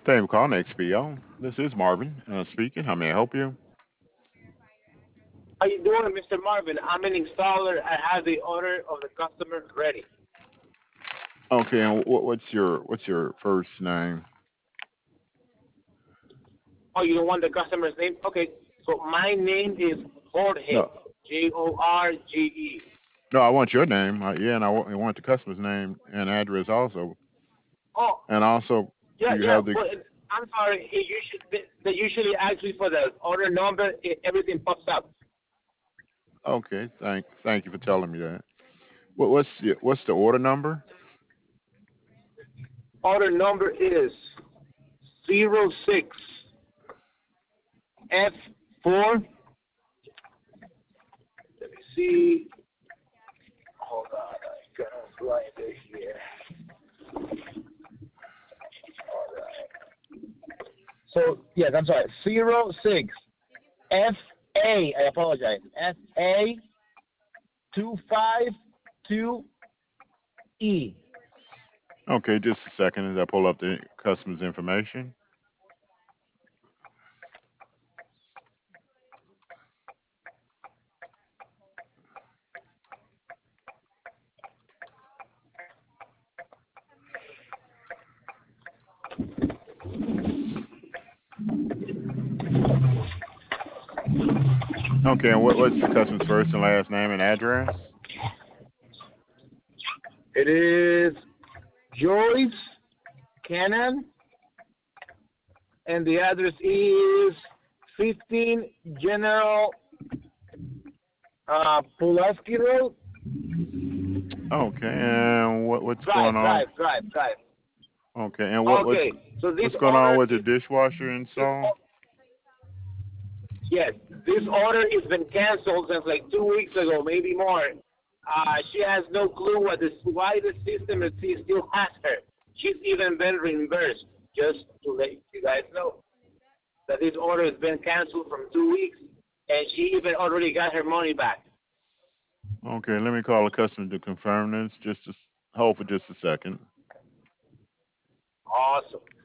Thank you for calling XPO. This is Marvin speaking. How may I help you? How you doing, Mr. Marvin? I'm an installer. I have the order of the customer ready. Okay, and what's your first name? Oh, you don't want the customer's name? Okay. So my name is Jorge. No, Jorge. no, I want your name. Yeah, and I want the customer's name and address also. Oh, And also, do yeah, you yeah. have the? But I'm sorry. They usually ask me for the order number. Everything pops up. Okay, thank you for telling me that. What's the order number? Order number is 06 F4. Let me see. Hold on. I got to write it here. So yes, I'm sorry. 06 FA. I apologize. FA 252E. Okay, just a second as I pull up the customer's information. Okay, and what's the customer's first and last name and address? It is Joyce Cannon, and the address is 15 General Pulaski Road. Okay, and what's Drive, going on? drive, drive, drive. Okay, and Okay, so what's going on with the dishwasher this install? yes, this order has been canceled since like 2 weeks ago, maybe more. She has no clue why the system is still has her. She's even been reimbursed. Just to let you guys know that this order has been canceled from 2 weeks, and she even already got her money back. Okay, let me call the customer to confirm this. Hold for just a second. Awesome.